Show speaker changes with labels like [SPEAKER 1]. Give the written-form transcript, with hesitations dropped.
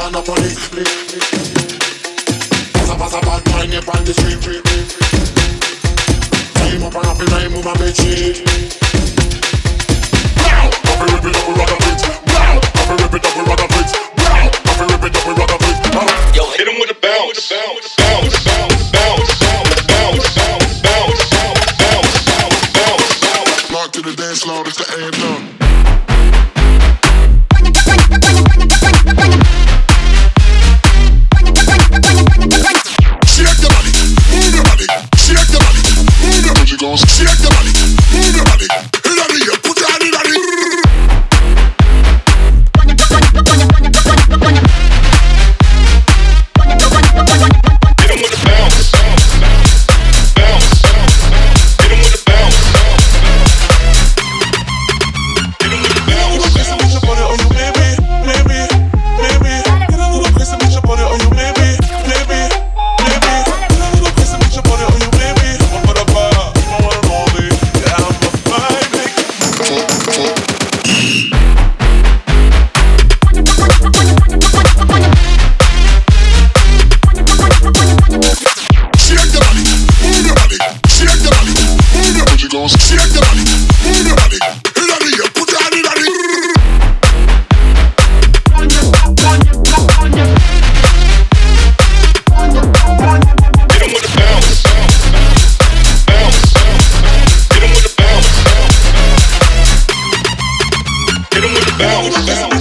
[SPEAKER 1] man up on it. Pass a bad mind up on the street. Time up and up in time with my bedsheet. Wow, I feel rip it up with rubber bits. Wow, I feel rip it up with rubber bits. Wow, I feel rip it up with rubber bits.
[SPEAKER 2] Yo, hit him with a bounce, bounce, bounce, bounce, bounce, bounce, bounce, bounce, bounce, bounce, bounce, bounce.
[SPEAKER 1] Lock to the dance floor, it's the anthem. Shake your body, move your body. Shake your body, move your body. Shake your body, move your body. In the air, put your hand in the air.
[SPEAKER 2] Hit him with a bounce, bounce, bounce, bounce. Hit him with a bounce, hit him with a bounce.
[SPEAKER 3] Get a little piece of put it on you, baby, baby, baby. Get a little piece of put it on you, baby, baby, baby. Get a little piece of put it on you, baby. I'm for the bar, I want it only. Yeah, I'm the fine, baby.
[SPEAKER 1] Shake your body, move your body. Shake your body, move your body. Shake your body, move your body. In the air, put your hand in the air.
[SPEAKER 2] Hit him with a bounce, bounce, bounce. Hit him with a bounce, bounce. Hit him with a bounce, bounce.